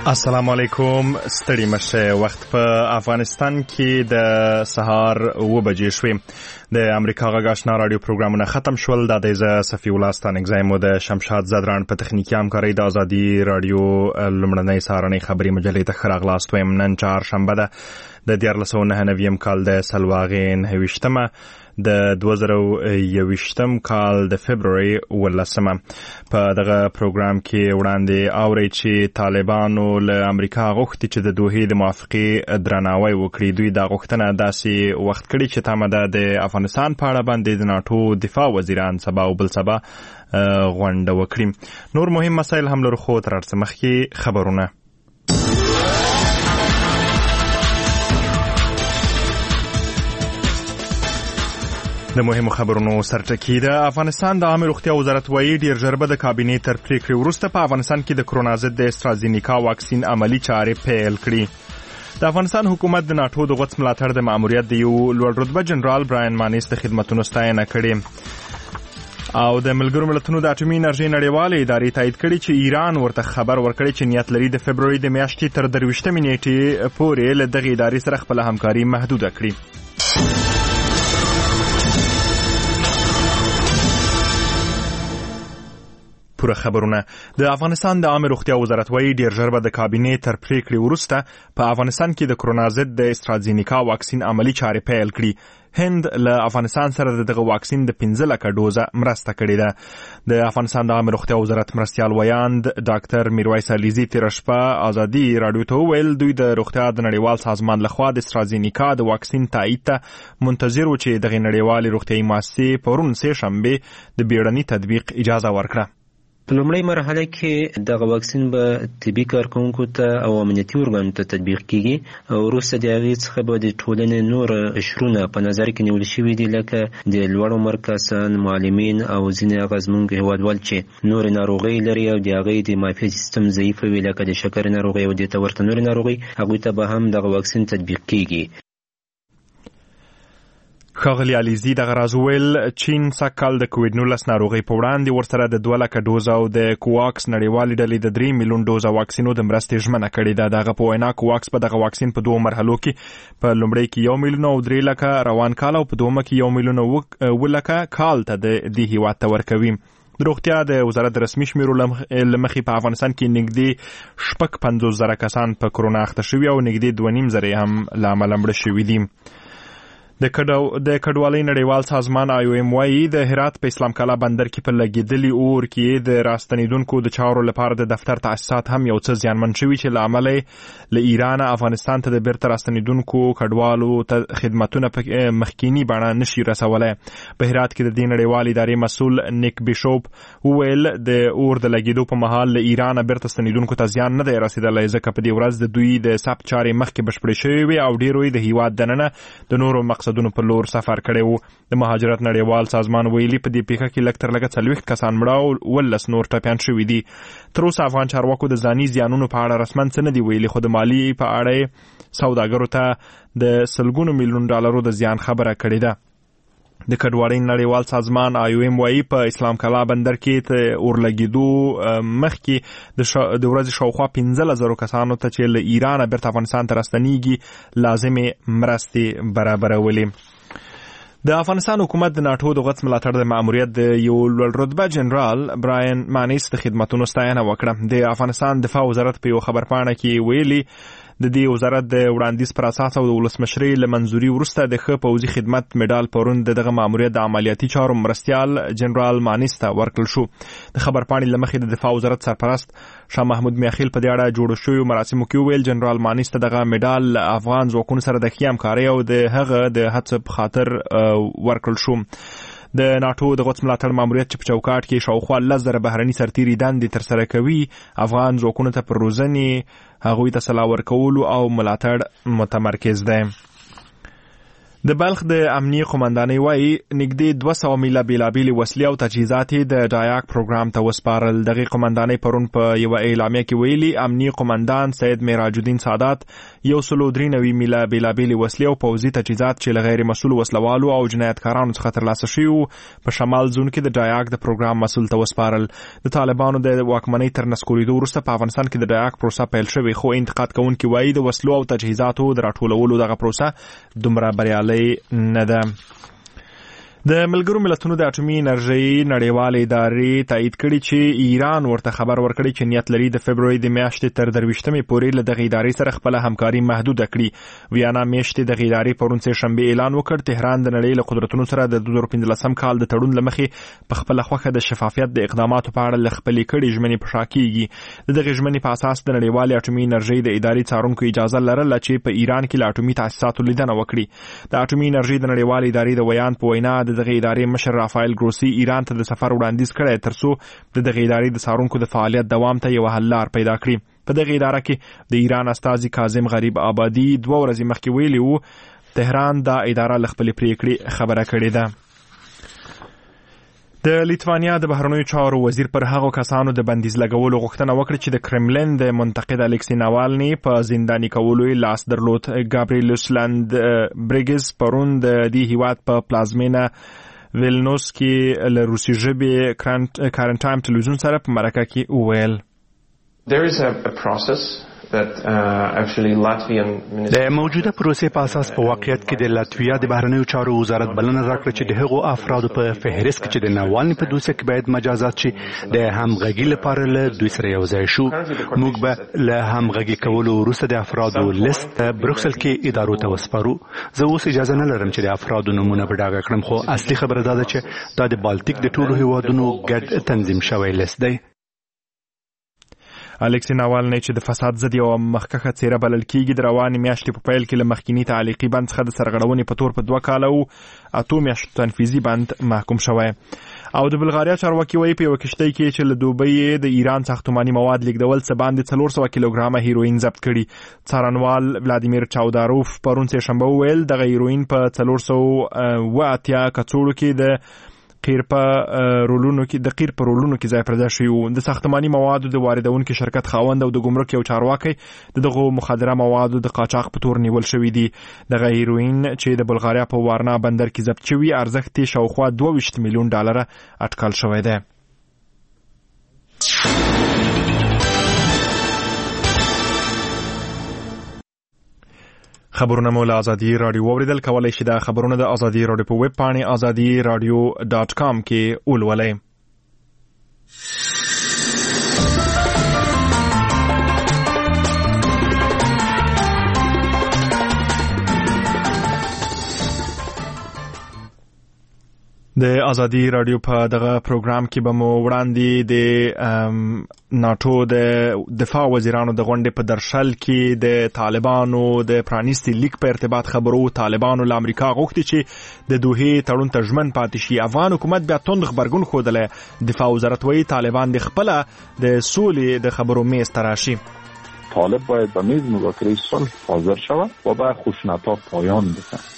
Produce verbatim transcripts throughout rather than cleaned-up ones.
السلام علیکم. ستړي مشه. وخت په افغانستان کې د سهار اوه بجې شوې. د امریکا غږ آشنا رادیو پروګرامونه ختم شول. دا د صفي الله ستانګزایم او د شمشاد زدران په تخنیکي همکارۍ د ازادي رادیو لومړنۍ سهارنۍ خبري مجلې ته ښه راغلاست وایم. نن چهارشنبه ده د دیارلس سوه نهه نوي کال د سلواغې نهه ویشتمه د دوه زره یوویشتم کال د فبروري اوولسمه. په دغه پروګرام کې وړاندې اورئ چې طالبانو له امریکا غوښتي چې د دوحې د موافقې درناوی وکړي. دوی دا غوښتنه داسې وخت کړي چې تمه ده د افغانستان په اړه باندې د ناټو دفاع وزیران سبا او بل سبا غونډه وکړي. نور مهم مسایل هم لرو، خو تر هر څه مخکې خبرونه. د مهمو خبرونو سرټکی ده. افغانستان د عامه روغتیا وزارت وایي ډیر ژر به د کابینې تر پریکړې وروسته په افغانستان کې د کرونا ضد د استرازینیکا واکسین عملی چارې پیل کړي. د افغانستان حکومت د ناټو د غوڅ ملاتړ د ماموریت د یو لوړ رتبه جنرال براین مانیس د خدمتونو ستاینه کړې. او د ملګرو ملتونو د اټومي انرژي نړیوالې ادارې تایید کړي چې ایران ورته خبر ورکړي چې نیت لري د فبروري د میاشتې تر درویشتمې نیټې پورې له دغې ادارې سره خپله همکاري محدوده کړي. پوره خبرونه. د افغانستان د عامه روغتیا وزارت وایي ډیر ژر به د کابینې تر پریکړې وروسته په افغانستان کې د کرونا ضد د استرازینیکا واکسین عملی چارې پیل کړي. هند له افغانستان سره دغه واکسین د پنځه لکه ډوزه مرسته کړې ده. د افغانستان د عامه روغتیا وزارت مرستیال ویاند ډاکټر میرویس علیزي تېره شپه ازادي راډیو ته وویل دوی د روغتیا د نړیوال سازمان لخوا د استرازینیکا د واکسین تایید ته منتظر و چې دغه نړیوالې روغتیایي مؤسسې پرون سه شنبه د بیړني تطبیق اجازه ورکړه. په لومړۍ مرحله کې دغه واکسین به طبي کارکوونکو ته او امنیتي ارګانونو ته تطبیق کیږي. وروسته د هغې څخه به د ټولنې نور قشرونه په نظر کې نیول شوي دي، لکه د لوړ عمر کسان، معلمین او ځینې هغه زموږ هېوادوال چې نورې ناروغۍ لري او د هغې د معافیت سیستم ضعیف وي، لکه د شکرې ناروغۍ او دې ته ورته نورې ناروغۍ، هغوی ته به هم دغه واکسین تطبیق کیږي. ښاغلي علیزي دغه راز وویل چین سږکال د کووډ نولس ناروغۍ په وړاندې ورسره د دوه لکه ډوزه او د کوواکس نړیوالې ډلې د درې میلیون ډوزه واکسینو د مرستې ژمنه کړې ده. دغه په وینا کوواکس په دغه واکسین په دوه مرحلو کې په لومړۍ کې یو میلیون او درې لکه روان کال او په دومه کې یو میلیون او اوه لکه کال ته د دې هیواد ته ورکوي. د روغتیا د وزارت د رسمي شمیرو لمخې په افغانستان کې نږدې شپږ پنځوس زره کسان په کرونا اخته شوي او نږدې دوه نیم زره هم له امله مړه شوي دي. د کډوالۍ نړیوال سازمان آی او ایم وايي د هرات په اسلام کالا بندر کې په لګېدلي اور کې د راستنیدونکو د چارو لپاره د دفتر تاسیسات هم یو څه زیانمن شوي چې له امله له ایران افغانستان ته د بیرته راستنیدونکو کډوالو ته خدمتونه په مخکینی بڼه نشي رسولی. په هرات کې د دې نړیوال ادارې مسؤل نیک بیشوپ وویل د اور د لګېدو په مهال له ایران بیرته ستنیدونکو ته زیان نه دی رسېدلی، ځکه په دې ورځ د دوی د ثبت چارې مخکې بشپړې شوې وې او ډېرو د هیواد دننه د نورو مقصدونو په لور سفر کړی وو. د مهاجرت نړیوال سازمان ویلي په دې پیښه کې لږ تر لږه څلوېښت کسان مړه او اوولس نور ټپیان شوي دي. تر اوسه افغان چارواکو د ځاني زیانونو په اړه رسماً څه نه دي ویلي، خو د مالي په اړه سوداګرو ته د سلګونو میلیون ډالرو د زیان خبره کړې ده. د کډوالۍ نړیوال سازمان آی او ایم وايي په اسلام کالا بندر کې ته اورلګېدو مخکې د ورځې شاوخوا پنځلس زرو کسانو ته چې له ایرانه بیرته افغانستان ته راستنیږي لازمې مرستې برابرولې. د افغانستان حکومت د ناټو د غوڅ ملاتړ د ماموریت د یو لوړ رتبه جنرال براین مانیس د خدمتونو ستاینه وکړه. د افغانستان دفاع وزارت په یو خبرپاڼه کې ویلي د دې وزارت د وړاندیز پر اساس او د ولسمشرۍ له منځوري وروسته د ښه پوځي خدمت مډال پرون د دغه ماموریت د عملیاتي چارو مرستیال جنرال مانیس ته ورکړل شو. د خبرپاڼې له مخې د دفاع وزارت سرپرست شاه محمود میاخیل په دې اړه جوړو شویو مراسمو کې وویل جنرال مانیس ته دغه مډال له افغان ځواکونو سره د ښې همکارۍ او د هغه د هڅو په خاطر ورکړل شو. د ناټو د غوڅ ملاتړ ماموریت چې په چوکاټ کې شاوخوا لس زره بهرني سرتیري دندې ترسره کوي، افغان ځواکونو ته پر روزنې، هغوی ته سلاح ورکولو او ملاتړ متمرکز دی. د بلخ د امنیي قومندانۍ وایي نږدې دوه سوه میله بېلابېلې وسلې او تجهیزات د ډایاک پروګرام ته وسپارل. دغې قومندانۍ پرون په یوه اعلامیه کې ویلي امنیي قومندان سید معراج الدین سادات یو سلو درې نوي میله بېلابېلې وسلې او پوځي تجهیزات چې له غیر مسؤلو وسلوالو او جنایتکارانو څخه ترلاسه شوي وو په شمال زون کې د ډایاک د پروګرام مسؤل ته وسپارل. د طالبانو د واکمنۍ تر نسکورېدو وروسته په افغانستان کې د ډایاک پروسه پیل شوې، خو انتقاد کوونکي وایي د وسلو او تجهیزاتو د راټولولو دغه پروسه دومره بریالۍ نه ده. د ملګرو ملتونو د اټومي انرژۍ نړیوالې ادارې تایید کړي چې ایران ورته خبر ورکړي چې نیت لري د فبروري د میاشتې تر درویشتمې پورې له دغې ادارې سره خپله همکاري محدوده کړي. ویانا میاشتې دغې ادارې پرون سه شنبې اعلان وکړ تهران د نړۍ له قدرتونو سره د دوه زره پنځلسم کال د تړون له مخې په خپله خوښه د شفافیت د اقداماتو په اړه له خپلې کړې ژمنې په شا کېږي. د دغې ژمنې په اساس د نړیوالې اټومي انرژۍ د ادارې څارونکو اجازه لرله چې په ایران کې له اټومي تاسیساتو لیدنه وکړي. د اټومي انرژۍ د نړیوالې ادارې د ویان په وینا د دغې ادارې مشر رافایل ګروسی ایران ته د سفر وړاندیز کړی ترڅو د دغې ادارې د څارونکو د فعالیت دوام ته یوه حل لار پیدا کړي. په دغې اداره کې د ایران استازي کاظم غریب آبادي دوه ورځې مخکې ویلي وو تهران دا اداره له خپلې پریکړې خبره کړې ده. د لیتوانیا د بهرنیو چارو وزیر پر هغو کسانو د بندیز لګولو غوښتنه وکړه چې د کرملین د منتقد الکسی ناوالني په زنداني کولو یې لاس درلود. ګابریلیوس لاند بریګز پرون د دې هیواد په پلازمینه ویلنوس کې له روسي ژبې کارن ټایم ټلویزیون سره په مرکه کې وویل There is a, a process that uh, actually Latvian د موجوده پروسې په اساس په واقعیت کې د لاتویا د بهرنیو چارو وزارت بلنه راکړه چې د هغو افرادو په فهرست کې چې د ناوالني په دوسیه کې باید مجازات شي د همغږي لپاره له دوی سره یو ځای شو. موږ به له همغږي کولو وروسته د افرادو لیست بروکسل کې ادارو ته وسپارو. زه اوس اجازه نه لرم چې د افرادو نمونه په ډاګه کړم، خو اصلي خبره دا ده چې دا د بالټیک د ټولو هیوادونو ګډ تنظیم شوی لیست دی. الکسی ناوالني چې د فساد ضد یو مخکښه څیره بلل کېږي د روانې میاشتې په پیل کې له مخکیني تعلیقي بند څخه د سرغړونې په تور په دوه کاله او اتو میاشتو تنفیذي بند محکوم شوی. او د بلغاریا چارواکي وایي په یوه کښتۍ کې چې له دوبۍ د ایران ساختماني مواد لیږدول څه باندې څلور سوه کیلوګرامه هیروین ضبط کړي. څارنوال ولادیمیر چاوداروف پرون سه شنبه وویل دغه هیروین په څلور سوه اوه اتیا کڅوړو کې د قیر په رولونو کې د قیر په رولونو کې ځای پر ځای شوي وو. د ساختماني موادو د واردونکي شرکت خاوند او د ګمرک یو چارواکی د دغو مخدره موادو د قاچاق په تور نیول شوي دي. دغه هیروین چې د بلغاریا په وارنا بندر کې ضبط شوي ارزښت یې شاوخوا دوه ویشت میلیون ډالره اټکل شوی دی. خبرونه مو له ازادي رادیو اوریدل کولای شي د خبرونه د ازادي رادیو په ویب پاڼې ازادي رادیو ډاټ کام کې ولولئ. د ازادي رادیو په دغه پروګرام کې به مو وړاندې د ناټو د دفاع وزیرانو د غونډې په درشل کې د طالبانو د پرانیستي لیک په ارتباط خبرو. طالبانو له امریکا غوښتي چې د دوحې تړون ته ژمن پاتې شي. افغان حکومت بیا توند غبرګون ښودلی. دفاع وزارت وایي طالبان د خپله د سولې د خبرو میز ته راشي. طالب باید به میز مذاکره صلح حاضر شود و به خشونت‌ها پایان بدهد.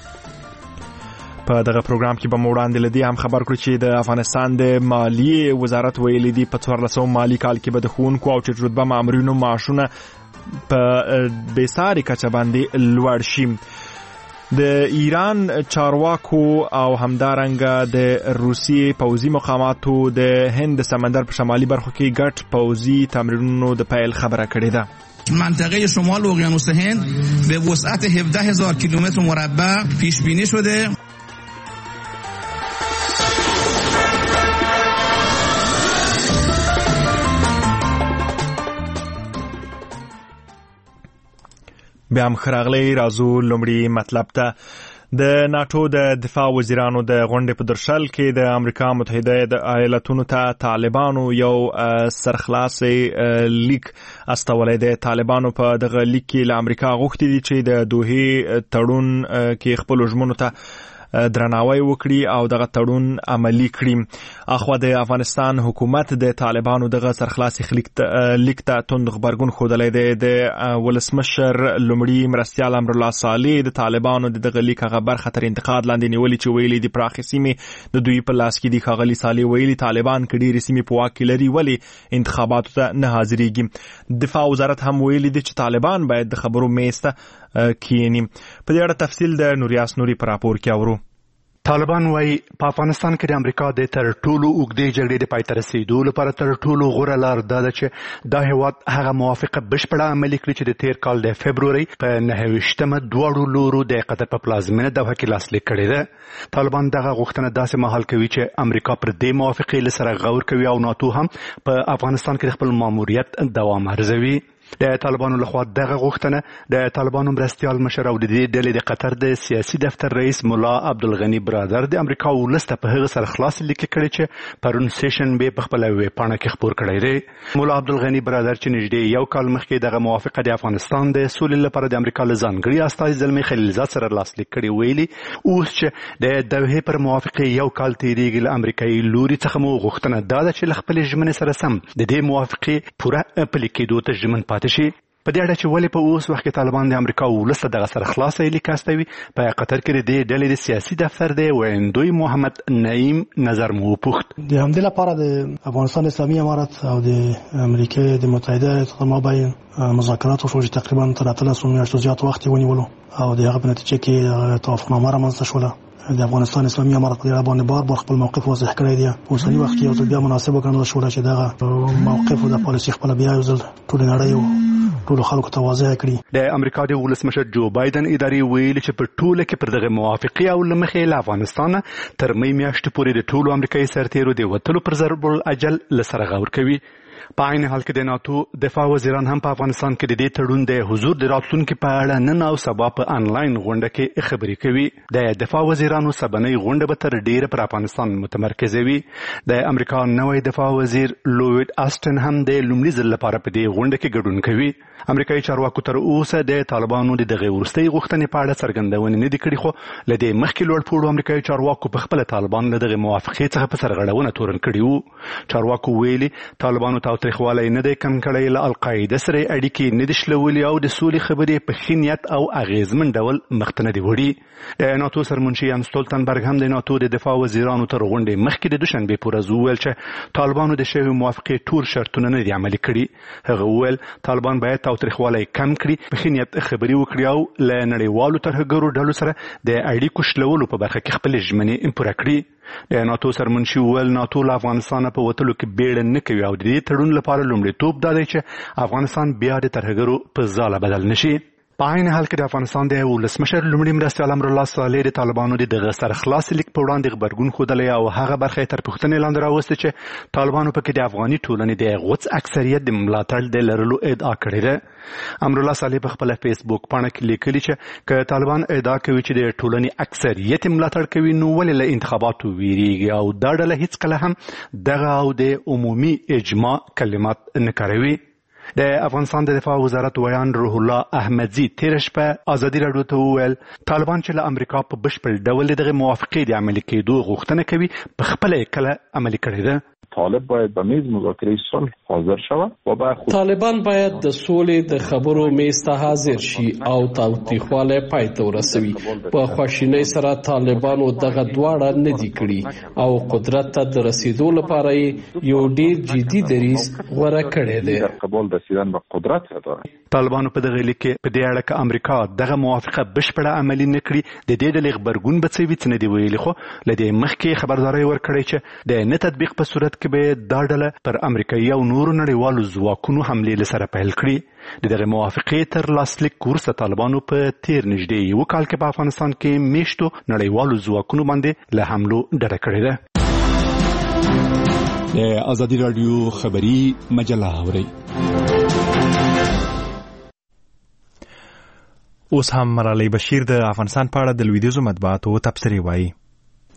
په دغه پروګرام کې به مو وړاندې له دې هم خبر کړو چې د افغانستان د مالیې وزارت ویلي دي په څوارلسم مالي کال کې به د ښوونکو او ټیټ رتبه مامورینو معاشونه په بېساري کچه باندې لوړ شي. د ایران چارواکو او همدارنګه د روسیې پوځي مقاماتو د هند سمندر په شمالي برخو کې ګډ پوځي تمرینونو د پیل خبره کړې ده. منطقه شمال اقیانوس هند به وسعت هفده هزار کیلومتر مربع پیش بینی شده. بیا هم خراغلی رازو لومړي مطلب ته. د ناټو د دفاع وزیرانو د غونډې په درشل کې د امریکا متحده ایالاتونو ته طالبانو یو سرخلاصي لیک استولی دی. طالبانو په دغه لیک کې له امریکا غوښتي دي چې د دوحې تړون کې خپلو ژمنو ته درناوی وکړي او دغه تړون عملی کړي. اخوا د افغانستان حکومت د طالبانو دغه سرخلاصي لیک ته توند غبرګون ښودلی دی. د ولسمشر لومړي مرستیال امرالله صالح د طالبانو د دغه لیک هغه برخه تر انتقاد لاندې نیولې چې ویلي د پراخې سیمې د دوی په لاس کې دي. ښاغلي صالح ویلي طالبان که ډېرې سیمې په واک کې لري ولې انتخاباتو ته نه حاضرېږي. دفاع وزارت هم ویلي دي چې طالبان باید د خبرو میز ته کښېني. په دې اړه تفصیل د نوریاس نوري په راپور کې اورو. طالبان وايي په افغانستان کې د امریکا د تر ټولو اوږدې جګړې د پای ته رسېدو لپاره تر ټولو غوره لار دا ده چې دا هېواد هغه موافقه بشپړه عملي کړي چې د تېر کال د فبرورۍ په نهه ویشتمه دواړو لورو د قطر په پلازمینه دوحه کې لاسلیک کړې ده. طالبان دغه غوښتنه داسې مهال کوي چې امریکا پر دې موافقې له سره غور کوي او ناتو هم په افغانستان کې د خپل ماموریت دوام ارزوي. د طالبانو لخوا دغه غوښتنه د طالبانو مرستیال مشر او د دې ډلې د قطر د سیاسي دفتر رئیس مولا عبدالغني برادر د امریکا ولس ته په هغه سره خلاص لیک کړی چې پرون سیشن به په خپل ویب پاڼه کې خبر کړی دی. مولا عبدالغني برادر چې نږدې یو کال مخکې دغه موافقه د افغانستان د سولې لپاره د امریکا له ځانګړي استازي زلمي خلیلزاد سره لاسلیک کړی ویلي اوس چې د دوحې پر موافقه یو کال تیریږي له امریکایي لوري څخه مو غوښتنه دا ده چې له خپلې ژمنې سره سم د دې موافقې پوره پلي کېدو ته ژمن پاتې شي. په دې اړه چې ولې په اوس وخت کې طالبان د امریکا ولس ته دغه سره خلاصه لیک استوي په قطر کې د دې ډلې د سیاسي دفتر دی ویندوی محمد نعیم نظر مو وپوښت. د همدې لپاره د افغانستان اسلامي امارت او د امریکا د متحده ایالاتو مابین مذاکرات وشو چې تقریبا تر اتلسو میاشتو زیات وخت ونیولو او د هغه په نتیجه کې توافقنامه رامنځته شوله. د افغانستان اسلامي امارت په اړه باندې بار بار خپل موقف واضح کړی دی. اوسنی وخت کې یو ځل بیا مناسب وګڼل شو چې دغه موقف د پالیسي خپل بیا یو ځل ټول نړۍ ټول خلکو ته واضح کړي. د امریکا د ولسمشر جو بایدن ادارې ویلي چې په ټوله کې پر دغه موافقې او لمخې له افغانستان تر مې میاشتې پورې د ټولو امریکایي سرتیرو د وتلو پر ضرب الاجل له سره غور کوي. په عین حال کې د ناتو دفاع وزیران هم په افغانستان کې د دې تړون د حضور د راتلونکي په اړه نن او سبا په انلاین غونډه کې خبرې کوي. د دفاع وزیرانو سبنۍ غونډه به تر ډیره پر افغانستان متمرکزه وي. د امریکا نوی دفاع وزیر لوید آسټن هم د لومړي ځل لپاره په دې غونډه کې ګډون کوي. امریکایي چارواکو تر اوسه د طالبانو د دغه وروستۍ غوښتنې په اړه څرګندونې نه دي کړې خو له دې مخکې لوړ پوړو امریکایي چارواکو په خپل طالبان له دغه موافقې څخه په سرغړونه تورن کړي وو. چارواکو ویلي طالبانو تاوتریخوالی نه دی کم کړی، له القاعده سره اړیکې نه دي شلولي او د سولې خبرې په ښه نیت او اغیزمن ډول مخته نه دي وړي. د ناتو سرمنشي ینس ستولتنبرګ هم د ناتو د دفاع وزیرانو تر غونډې مخکې د دوشنبې په ورځ وویل چې طالبانو د شوې موافقې ټول شرطونه نه دي عملي کړي. هغه وویل طالبان باید تاوتریخوالی کم کړي، په ښه نیت خبرې وکړي او له نړیوالو ترهګرو ډلو سره د اړیکو شلولو په برخه کې خپلې ژمنې پوره کړي. د ناتو سرمنشي وویل ناتو له افغانستانه په وتلو کې بیړه نه کوي او د دې تړون لپاره لومړیتوب دا دی چې افغانستان بیا د ترهګرو په ځاله بدل نشي. په عین حال کې د افغانستان د ولسمشر لومړي مرستیال امرالله صالح د طالبانو د دغه سرخلاص لیک په وړاندې غبرګون ښودلی او هغه برخه یې تر پوښتنې لاندې راوستې چې طالبانو پکې د افغاني ټولنې د غوڅ اکثریت د ملاتړ د لرلو ادعا کړې ده. امرالله صالح په خپله فیسبوک پاڼه کې لیکلي چې که طالبان ادعا کوي چې د ټولنې اکثریت ملاتړ کوي نو ولې له انتخاباتو ویریږي او دا ډله هیڅکله هم دغه او د عمومي اجماع کلمات نه کاروي. د افغانستان د دفاع وزارت ویان روح الله احمدزي تېره شپه ازادي راډیو ته وویل طالبان چې له امریکا په بشپړ ډول دغه موافقې د عملي کېدو غوښتنه کوي په خپله یې کله عملي کړې ده. طالب باید به میز مذاکره صلح حاضر شود و به خود طالبان باید د سولې د خبرو میز ته حاضر شي او تاوتریخوالی پای ته ورسوي. په خواشینۍ سره طالبانو دغه دواړه نه دي کړي او قدرت ته د رسیدو لپاره یو ډیر جدي دریځ غوره کړی دی. در قبول رسیدن به قدرت داره. طالبانو په دغه لیک کې په دې اړه چې امریکا دغه موافقه بشپړه عملي نه کړي د دې ډلې غبرګون به څه وي څه نه دي ویلي خو له دې مخکې خبرداری ورکړی چې د نه تطبیق په صورت کې به دا ډله پر امریکایي او نورو نړیوالو ځواکونو حملې له سره پیل کړي. د دغه موافقې تر لاسلیک وروسته طالبانو په تیر نږدې یو کال کې په افغانستان کې میشتو نړیوالو ځواکونو باندې له حملو ډډه کړې ده. د ازادي راډیو خبري مجله اورئ. اوس هم مرالۍ بشیر د افغانستان په اړه د لویدیځو مطبوعاتو تبصرې وایي.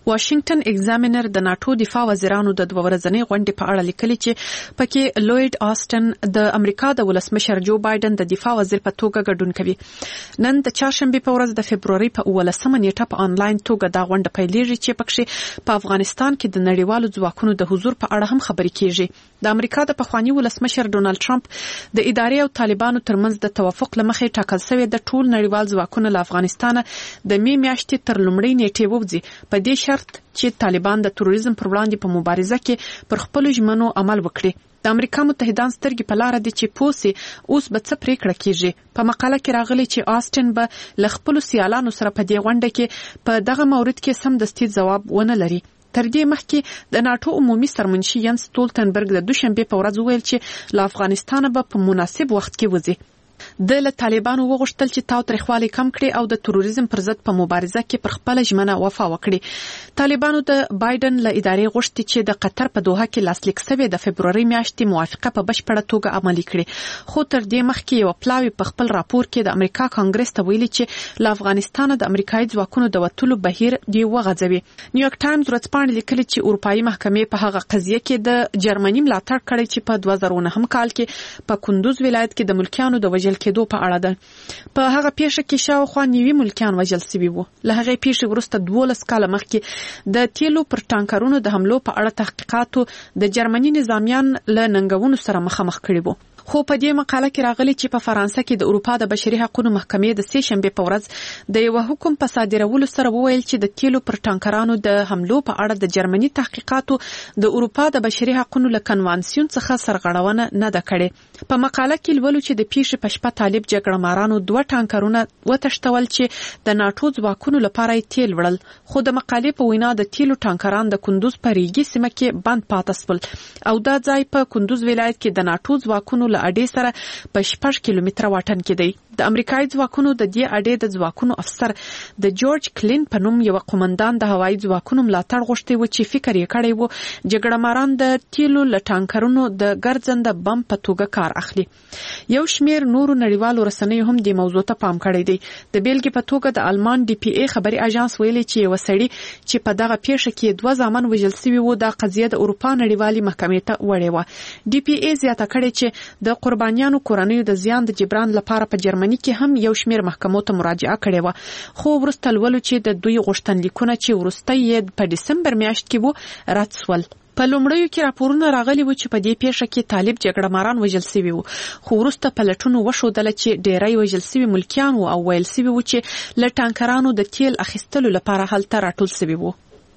واشنگټن ایگزامینر د ناتو دفاع وزیرانو د دوه ورځنۍ غونډې په اړه لیکلي چې پکې لوید آسټن د امریکا د ولسمشر جو بایدن د دفاع وزیر په توګه ګډون کوي. نن د چهارشنبه په ورځ د فبروري په اوولسمه نیټه په انلاین توګه دا غونډه پیلېږي چې پکې په افغانستان کې د نړیوالو ځواکونو د حضور په اړه هم خبرې کیږي. د امریکا د پخوانی ولسمشر ډونالد ټرمپ د ادارې او طالبانو ترمنځ د توافق لمخې ټاکل شوی د ټول نړیوال ځواکونو له افغانستان د می میاشتې تر لومړۍ نیټې ووځي په دې شرط چې طالبان د تروریزم پر وړاندې په مبارزه کې پر خپل ژمنو عمل وکړي. د امریکا متحدان سترګې په لار دي چې پوسي اوس به څه پریکړه کیږي. په مقاله کې راغلي چې آسټن به له خپل سیالانو سره په دې غونډه کې په دغه مورد کې سمدستي ځواب ونه لري. تر دې مخکې د ناتو عمومي سرمنشي ینس ستولتنبرګ د دوشنبه په ورځ وویل چې له افغانستان به په مناسب وخت کې وځي. د له طالبانو وغوښتل چې تاوتریخوالی کم کړي او د تروریزم پر ضد په مبارزه کې پر خپل ژمنه وفا وکړي. طالبانو د بایدن له ادارې غوښتي چې د قطر په دوحه کې لاسلیک شوی د فبروري میاشتې موافقه په بشپړه توګه عملي کړي. خو تر دې مخکې یو پلاوی په خپل راپور کې د امریکا کانګرس ته ویلي چې له افغانستان د امریکایي ځواکونو د وټلو بهیر دی وغځوي. نیویارک ټایمز ورځپاڼې لیکلي چې اروپאי محکمې په هغه قضیه کې د جرمني ملاتړ کړی چې په دوه زره نهم کال کې په کندوز ولایت کې د ملکیانو د وژل کېدو په اړه ده. په هغه پیښه کې شاوخوا نیوي ملکیان وژل شوي وو. له هغې پیښې وروسته دولس کاله مخکې د تیلو پر ټانکرونو د حملو په اړه تحقیقاتو د جرمني نظامیان له ننګونو سره مخامخ کړي وو. خو په دې مقاله کې راغلي چې په فرانسه کې د اروپا د بشري حقوقو محکمې د سې شنبه په ورځ د یو حکم په صادرولو سره وویل چې د تیلو پر ټانکرانو د حملو په اړه د جرمني تحقیقاتو د اروپا د بشري حقوقو له کنوانسیون څخه سرغړونه نه ده کړې. په مقاله کې لولو چې د پیښې په شپه طالب جګړه مارانو دوه ټانکرونه وتښتول چې د ناتو ځواکونو لپاره تیل وړل. خو د مقالې په وینا د تیلو ټانکران د کندوز په ریګي سیمه کې بند پاتې شول او دا ځای په کندوز ولایت کې د ناتو ځواکونو له اډې سره په شپږ کیلومتره واټن کې دی. د امریکایي ځواکونو د دې اډې د ځواکونو افسر د جورج کلین په نوم یو قومندان د هوایي ځواکونو ملاتړ غوښتي و چې فکر یې کړی و جګړه ماران د تیلو له ټانکرونو د ګرځنده بم په توګه کار اخلي. یو شمیر نورو نړیوالو رسنیو هم د موضوع ته پام کړی دی. د بیلګې په توګه د آلمان ډي پی ای خبري اژانس ویلي چې یو سړی چې په دغه پیښه کې دوه ځامن وژل شوی و د قضیه د اروپا نړیوالې محکمې ته وړې و. ډي پی ای زیاته کړې چې د قربانیانو کورنیو د زیان د جبران لپاره په جرمني کې هم یو شمیر محکمو ته مراجعه کړې و. خو وروسته لولو چې د دوی غوښتنلیکونه چې وروسته یې په دسمبر میاشت کې وو رد شول. په لومړیو کې راپورونه راغلي و چې په دې پیښه کې طالب جګړه ماران وژل شوي وو. خو وروسته پلټونو وښودله چې ډیری وژل شوي ملکیان وو او ویل شوي وو چې له ټانکرانو د تیل اخیستلو لپاره هلته راټول شوي وو.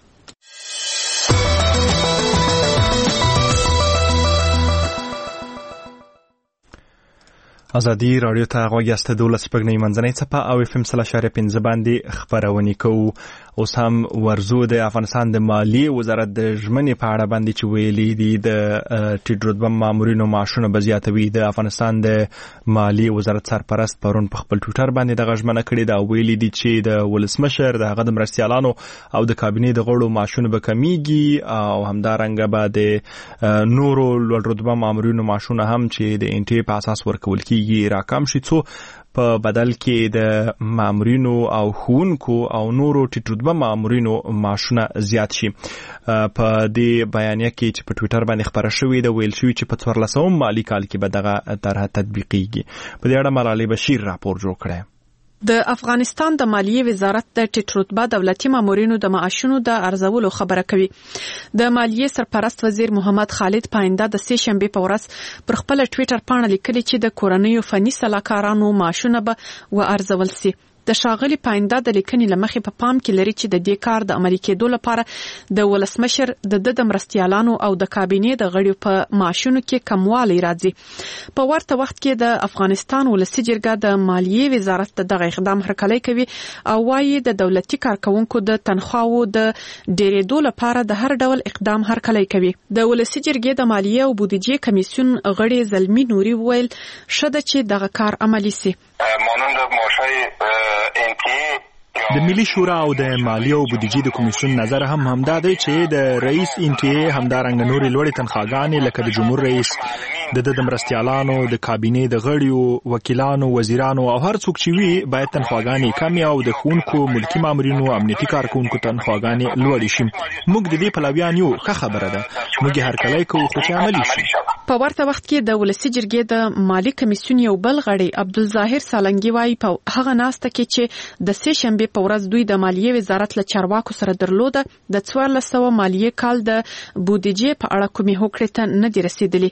ازادي رادیو ته غوږ یاست. دولس شپږنۍ منځنۍ څپه او اف ام سل اشاریه پنځه باندې خپرونې کوو. اوس هم ورزو د افغانستان د مالیې وزارت د ژمنې په اړه باندې چې ویلي دي د ټیټ رتبه مامورینو معاشونه به زیاتوي. د افغانستان د مالیې وزارت سرپرست پرون په خپل ټویټر باندې دغه ژمنه کړې ده او ویلي دي چې د ولسمشر د هغه د مرستیالانو او د کابینې د غړو معاشونه به کمیږي او همدارنګه به د نورو لوړ رتبه مامورینو معاشونه هم چې د انټي په اساس ورکول کیږي راکم شي څو په بدل کې د مامورینو او ښوونکو او نورو ټیټ رتبه مامورینو معاشونه زیات شي. په دې بیانیه کې چې په ټویټر باندې خبره شوې ده ویل شوی چې په څوارلسم مالي کال کې به دغه طرحه تطبیقیږي. په دې اړه ملالۍ بشیر راپور جوړ کړی. د افغانستان د مالیې وزارت د ټیټ رتبه دولتي مامورینو د معاشونو د ارزولو خبره کوي. د مالیې سرپرست وزیر محمد خالد پاینده د سې شنبه په ورځ پر خپل ټویټر باندې لیکلي چې د کورنیو فني سلاکارانو معاشونه به و ارزول شي. د ښاغلي پاینده د لیکنې لمخې په پام کې لري چې د دې کار د عملي کېدو لپاره د ولسمشر د د مرستیالانو او د کابینې د غړیو په معاشونو کې کموالی راځي. په ورته وخت کې د افغانستان ولسي جرګه د مالیې وزارت دغه اقدام هرکلی کوي او وايي د دولتي کارکونکو د تنخواو د ډیرېدو لپاره د هر ډول اقدام هرکلی کوي. د ولسي جرګې د مالیې او بودیجې کمیسیون غړي زلمی نوري ویل شته چې دغه کار عملی سي. مانند معاشای انتی د ملي شورا او د مالیې او بودیجې د کمیسیون نظر هم همدا دی چې د رئیس انټي همدارنګه نورې لوړې تنخواګانې لکه د جمهور رئیس د د مرستیالانو د کابینې د غړیو وکیلانو وزیرانو او هر څوک چې وي باید تنخواګانې کمې او د ښوونکو ملکي مامورینو امنیتي کارکونکو تنخواګانې لوړې شي. موږ د دې پلویان یو، ښه خبره ده، موږ یې هرکلی کوو خو چې عملي شي. په ورته وخت کې د ولسي جرګې د مالی کمیسیون یو بل غړی عبدالظاهر سالنګي وايي په هغه ناسته کې چې د سې شنبې په ورځ دوی د مالیې وزارت له چارواکو سره درلوده د څوارلس سوه مالیې کال د بودیجې په اړه کومې هوکړې ته نه دي رسیدلي.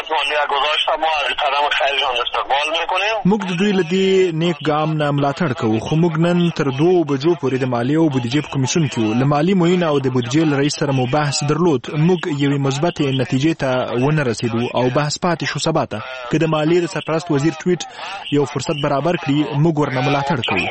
موږ د دوی له دې نیک ګام نه ملاتړ کوو، خو موږ نن تر دوو بجو پورې د مالیې او بودیجې په کمیسیون کې وو. له مالي معین او د بودیجې له رئیس سره مو بحث درلود. موږ یوې مثبتې نتیجې ته ونه رسیدو او بحث پاتې شو سبا ته. که د مالیې د سرپرست وزیر ټویټ یو فرصت برابر کړي موږ ورنه ملاتړ کوو.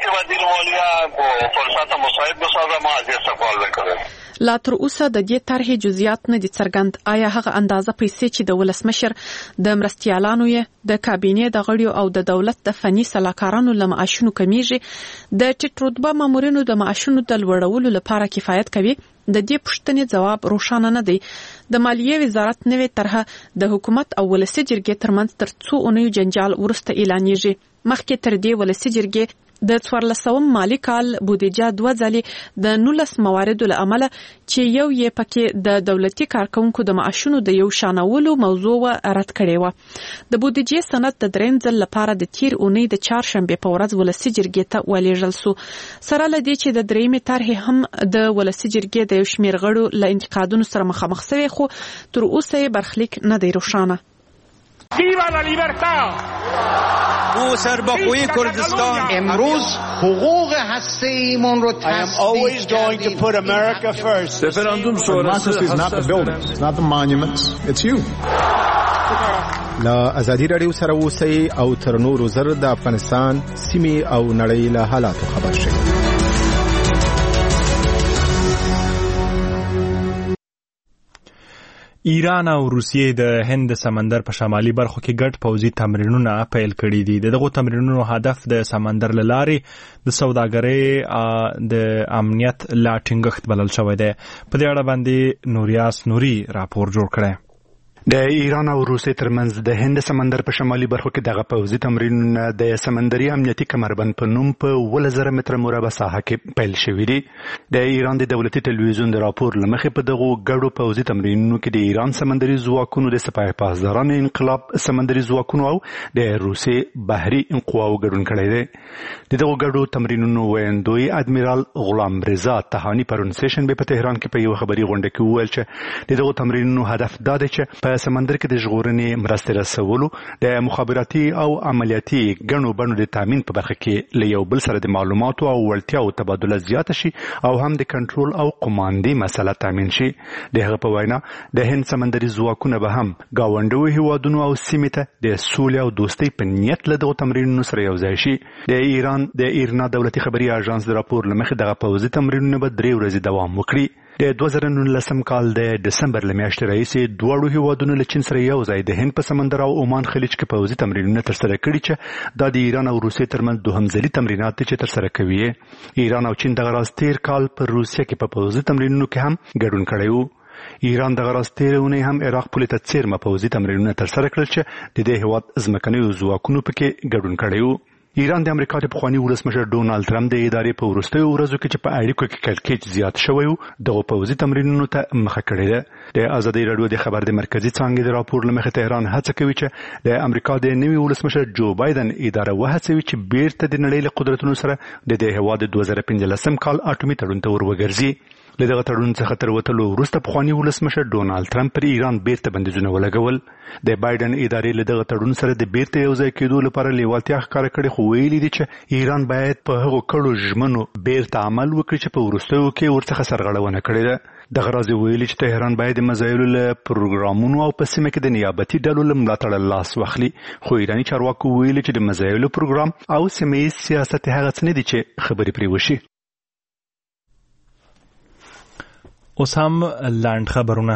لا تر اوسه د دې طرحې جزئیات نه دي څرګند. آیا هغه اندازه پیسې چې د ولسمشر د مرستیالانو یې د کابینې د غړیو او د دولت د فني سلاکارانو له معاشونو کمیږي د ټیټ رتبه مامورینو د معاشونو د لوړولو لپاره کفایت کوي؟ د دې پوښتنې جواب روښانه نه دی. د مالیې وزارت نوې طرحه د حکومت او ولسي جرګې ترمنځ تر څو اونیو جنجال وروسته اعلانېږي. مخکې تر دې ولسي جرګې د څوارلسم مالی کال بودیجه دوه ځلې د نولس مواردو له امله چې یو یې پکې د دولتي کارکونکو د معاشونو د یو شانولو موضوع رد کړې وه. د بودیجې سند د دریم ځل لپاره د تیر اونۍ د چهارشنبې په ورځ ولسي جرګې ته ولېږل سو. سره له دې چې د دریمې طرحې هم د ولسي جرګې د یو شمېر غړو له انتقادونو سره مخامخ شوی، خو تر اوسه یې برخلیک نه دی روښانه. ویوا لا لیبرتا ما سرباخوی کردستان امروز حقوق هسته‌ایمون رو I am always going to put America first. Referendum sonrası is not the buildings, it's not the monuments, it's you. لا ازادي رادیو سره اوسئ او تر نورو زر د افغانستان سیمې او نړۍ له حالاتو خبر شئ. ایران او روسیې د هند سمندر په شمالي برخو کې ګډ پوځي تمرینونه پیل کړي دي. دغه تمرینونو هدف د سمندر له لارې د سوداګرۍ د امنیت لا ټینګښت بلل شوی دی. په دې اړه باندې نوریاس نوري راپور جوړ کړی. د ایران او روسیې ترمنځ د هند سمندر په شمالي برخو کې دغه پوځي تمرینونه د سمندري امنیتي کمربند په نوم په اووه زره متره مربع ساحه کې پیل شوي دي. د ایران د دولتي تلویزیون د راپور له مخې په دغو ګډو پوځي تمرینونو کې د ایران سمندري ځواکونو د سپاه پاسدارانو انقلاب سمندري ځواکونو او د روسیې بحري قواو ګډون کړی دی. د دغو ګډو تمرینونو ویندوی ادمیرال غلام رضا تهانی پرون سیشنبه په تهران کې په یو خبري غونډه کې وویل چې د دغو تمرینونو هدف دا دی چې په سمندر کې د ژغورنې مرستې رسولو د مخابراتي او عملیاتي ګڼو بڼو د تامین په برخه کې له یو بل سره د معلوماتو او وړتیاو تبادله زیاته شي او هم د کنټرول او قماندې مسله تامین شي. د هغه په وینا د هند سمندري ځواکونه به هم ګاونډیو هیوادونو او سیمې ته د سولې او دوستۍ په نیت له دغو تمرینونو سره یوځای شي. د ایران د ایرنا دولتي خبري اژانس د راپور له مخې دغه پوځي تمرینونه به درې ورځې دوام وکړي. د دوه زره نولسم کال د دسمبر له میاشتې راهیسې دواړو هیوادونو له چین سره یو ځای د هند په سمندر او عمان خلیج کې پوځي تمرینونه ترسره کړي چې دا د ایران او روسیې ترمنځ دوهم ځلي تمرینات دي چې ترسره کوي. ایران او چین دغه راز تیر کال پر روسیه کې په پوځي تمرینونو کې هم ګډون کړی وو. ایران دغه راز تیرې اونۍ هم عراق پولې ته څیرمه پوځي تمرینونه ترسره کړل چې د دې هیواد ځمکنیو ځواکونو پکې ګډون کړی وو. ایران د امریکا د پخواني ولسمشر ډونالد ټرمپ د ادارې په وروستیو ورځو کې چې په اړیکو کې کړکېچ زیات شوی و دغه پوځي تمرینونو ته مخه کړې ده. د ازادي راډیو د خبر د مرکزي څانګې د راپور له مخې تهران هڅه کوي چې د امریکا د نوي ولسمشر جو بایدن اداره وهڅوي چې بیرته د نړۍ له قدرتونو سره د دې هیواد د دوه زره پنځلسم کال اټومي تړون ته ور وګرځي. له دغه تړون څخه تر وتلو وروسته پخواني ولسمشر ډونالد ټرمپ پر ایران بیرته بندیزونه ولګول. د بایدن ادارې له دغه تړون سره د بیرته یوځای کېدو لپاره لیوالتیا ښکاره کړې، خو ویلي دي چې ایران باید په هغو کړو ژمنو بیرته عمل وکړي چې په وروستیو کې ورڅخه سرغړونه کړې ده. دغه راز ویلي چې تهران باید د مزایلو له پروګرامونو او په سیمه کې د نیابتي ډلو له ملاتړه لاس واخلي، خو ایراني چارواکو ویلي چې د مزایلو پروګرام او سیمه ییز سیاست هغه څه نه دي چې خبرې پرې وشي. اوس هم لاند خبرونه.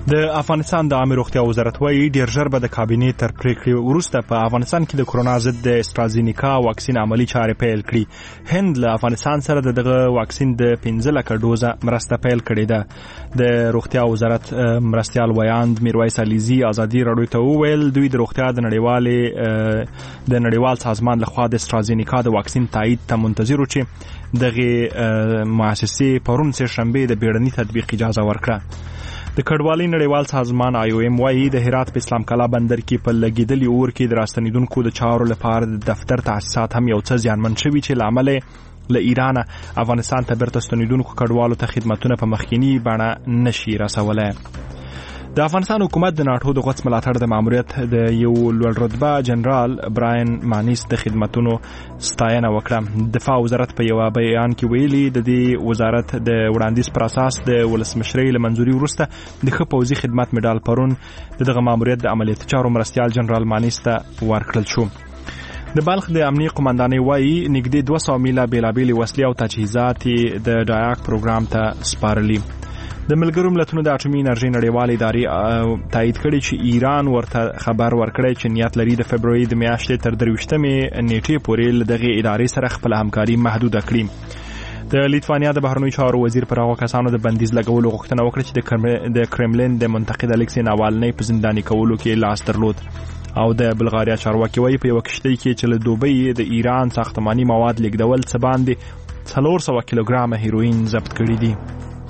د افغانستان د عامه روغتیا وزارت وايي ډیر ژر به د کابینې تر پریکړې وروسته په افغانستان کې د کرونا ضد د استرازینیکا واکسین عملی چارې پیل کړي. هند له افغانستان سره د دغه واکسین د پنځه لکه ډوزه مرسته پیل کړې ده. د روغتیا وزارت مرستیال ویاند میرویس علیزي ازادي راډیو ته وویل دوی د روغتیا د نړیوالې د نړیوال سازمان لخوا د استرازینیکا د واکسین تایید ته منتظر و چې دغه مؤسسې پرون سه شنبه د بیړني تطبیق اجازه ورکړه. د کډوالۍ نړیوال سازمان آی او ایم وايي د هرات په اسلام کلا بندر کې په لګیدلي اور کې د راستنیدونکو د چارو لپاره د دفتر تاسیسات هم یو څه زیانمن شوي چې له امله له ایران افغانستان ته بیرته ستنیدونکو کډوالو ته خدمتونه په مخکینی بڼه نشي رسولای. د افغانستان حکومت د ناټو د غوڅ ملاتړ د ماموریت د یو لوړ رتبه جنرال براین مانیس د خدمتونو ستاینه وکړه. دفاع وزارت په یو بیان کې ویلي د دې وزارت د وړاندیز پر اساس د ولسمشرۍ له منځوري وروسته د ښه پوځي خدمت مډال پرون دغه ماموریت د عملیاتي چارو مرستیال جنرال مانیس ته ورکړل شو. د بلخ د امنیه قومندانۍ وايي نږدې دوه سوه میله بېلابېلې وسلې او تجهیزات د ډایاک پروګرام ته سپارلي. د ملګرو ملتونو د اټومي انرژي نړیوال ادارې تایید کړي چې ایران ورته خبر ورکړی چې نیت لري د فبروري د میاشتې تر درویشتمې نیټې پورې له دغې ادارې سره خپل همکاري محدوده کړي. د لیتوانیا د بهرنیو چارو وزیر پر هغو کسانو د بندیز لګولو غوښتنه وکړه چې د کرملین د منتقد الکسی ناوالنی په زنداني کولو کې لاس درلود. او د بلغاریا چارواکي وايي په یو کشتۍ کې چې له دوبۍ د ایران ساختماني مواد لیږدول څه باندې څلور سوه کیلوګرامه هیروین ضبط کړي دي.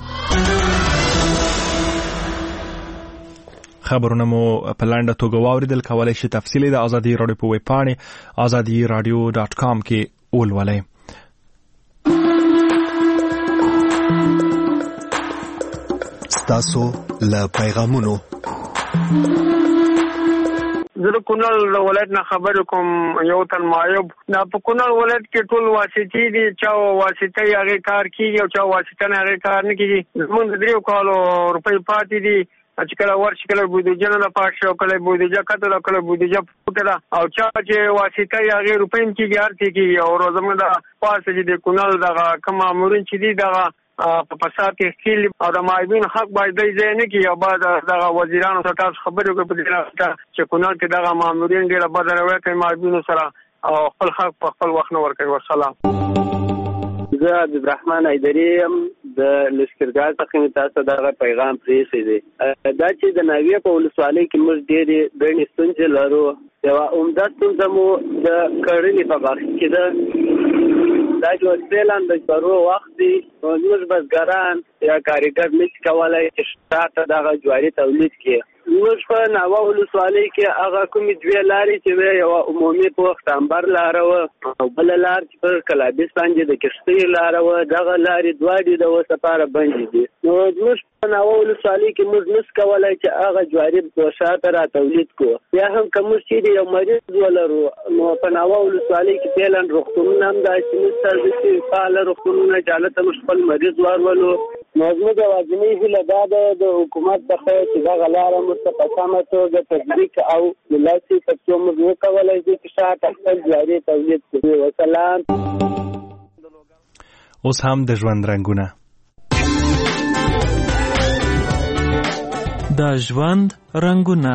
خبرونه مو په لنډه توګه واوریدل. کولی شئ تفصیل د ازادي راډیو په ویب پاڼې ازادي راډیو ډاټ کام کې ولولئ. ستاسو له پیغامونو زه کونړ ولایت نه خبر کوم. یو تن معیوب دا په کونړ ولایت کې ټول واسطې دي، چا واسطه یې هغه کار کوي او چا واسطه نه هغه کار نه کوي. زمونږ دریو کالو روپۍ پاتې دي چې کله ورشي کله بودیجه نه پاک شو، کله بودیجه کته کله بودیجه پټه او چا چې واسطه یې هغه روپۍ کې ګار کیږي. او زمونږ د پاسه چې د کونړ دغه کوم مامورین چې دي دغه په فساد کې خیل او د معیوبین حق باید دی ځای نه کړي. او بعد دغه وزیرانو ته تاسو خبرې وکړئ په دې اړه چې کونړ کې دغه مامورین ډېره بده رویه کوي معیوبینو سره او خپل حق په خپل وخت نه ورکوي. والسلام. زه عبدالرحمن ایدري یم د لشکرګاه څخه تاسو دغه پیغام پرېښی دی. دا چې د ناویه په ولسوالۍ کې موږ ډېرې ګڼې ستونزې لرو. یوه عمده ستونزه مو د کرنې په برخه کې ده. دا چې فعلا د جوارو وخت دی نو زموږ بزګران یا کارګر نشي کولی چې شاته دغه جواري تولید کړي. موږ په ناوه ولسوالۍ کې هغه کومې دوې لارې چې وې یوه عمومي په وخت امبر لاره وه او بله لار چې په کلابیس باندې د کښتۍ لاره وه. دغه لارې دواړې د اوس لپاره بندې دي. نو زموږ په ناوه ولسوالۍ کې موږ نس کولی چې هغه جواري په شاته را تولید کړو. بیا هم که موږ چیرې یو مریض ولرو نو په ناوه ولسوالۍ کې فعلا روغتونونه هم داسې نشته چې فعاله روغتونونه چې هلته موږ خپل مریض ورولو. نو زموږ یوازینۍ هیله دا ده د حکومت څخه چې دغه لاره موږ ته په سمه توګه تطبیق او ملت شي تر څو موږ وکولی شو چې شاته خپل جواري تولید کړو. وسلام. اوس هم د ژوند رنګونه. د ژوند رنګونه.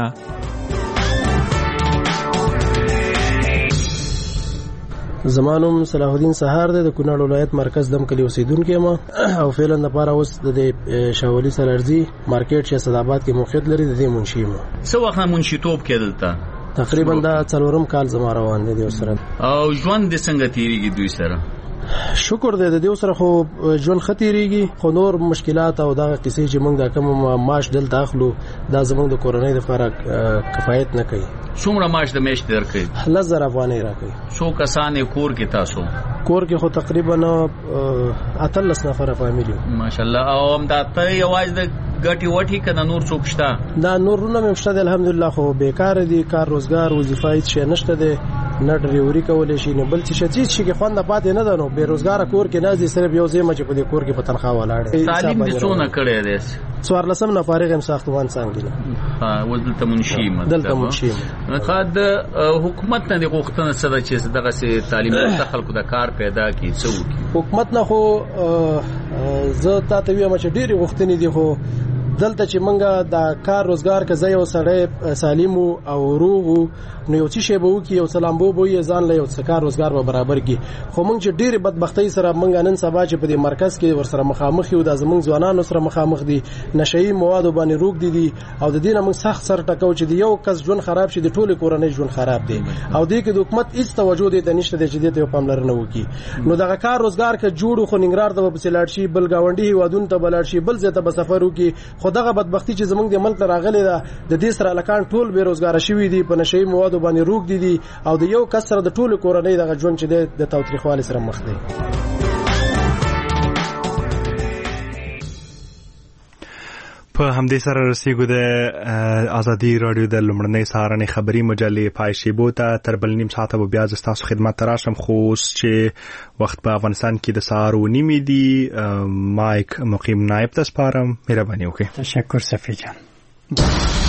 زمانوم صلاح الدین سهار د کونړ ولایت مرکز دم کلی اوسیدونکو ما او فعلا د پاره اوس د شاولي سرارزي مارکیټ شهزاد آباد کې موقعیت لري. د دې منشي ما څو وخت منشیتوب کېدلته تقریبا دا څلورم کال زما روان دي سره. او ژوند د څنګه تیریږي دوی سره؟ شکر دې د دې سره خو ژوند خطرېږي خو نور مشکلات او دا کیسې چې موږ د کوم معاش دلته اخلو دا زموږ د کورنۍ لپاره کفایت نه کوي. څومره معاش د میاشتې درکوي؟ لس زره افغانۍ راکوي. څو کسان کور کې تاسو؟ کور کې خو تقریبا اتلس نفره فامیلی. ماشاءالله. او هم دا ته یوازې د ګټي وټي کنه نور څوک شته؟ دا نورونه مې شته الحمدلله خو بیکار دي، کار روزګار وظیفه هیڅ شي نشته دي، نه ډریوري کولای شي نه بل څه شي چې خوند پاتې نه ده. نو بې روزګار کور کې نه دي، صرف یو ځای مچ په دې کور کې په تنخواه ولاړ. تعلیم دې څونه کړی دی؟ څوارلسم نه فارغ یم ساختمان څنګه. ها ودلته منشي مده دلته منشي خد حکومت نه غوښتنه سره چې دغه سي تعلیم د خلکو د کار پیدا کی څو حکومت نه خو زه تاسو ویم چې ډېری غوښتنې دي خو دلته چې منګه د کار روزګار کې ځای او سړی سالم او روغ نو یو څه شی به وکي یو سلام بو بو یې ځان له یو څه کار روزګار به برابر کی خو موږ چې ډېر بدبختی سره منګه نن سبا چې په دې مرکز کې ور سره مخامخ یو د زمونږ ځوانانو سره مخامخ دي نشئی مواد باندې روغ دي دي او د دې نه موږ سخت سر ټکو چې یو کس ژوند خراب شي د ټوله کورنۍ ژوند خراب دي او دې کې د حکومت هیڅ توجه دې نشته چې دې ته پاملرنه وکي نو دغه کار روزګار کې جوړ خو ننګرهار ته په سلاړ شي بل گاونډي هیوادونو ته بلار شي بل ځای ته به سفر وکي خو دغه بدبختی چې زمونږ د ملک راغلي ده د دې سره لکان ټول بے روزګار شوي دي په نشئی مواد باندې روغ دي دي او د یو کس سره د ټوله کورنۍ دغه ژوند چې د تاوتریخوالي سره مخ دي په همدې سره رسیدو د ازادي رادیو د لومړنۍ سهارنۍ خبري مجلې پای شیبو ته تر بل نیم ساعته به بیا ستاسو خدمت ته راشم خو چې وخت په افغانستان کې د سهار و نیمې دي مایک مقیم نایب ته سپارم مهرباني وکړئ. تشکر صفی جان.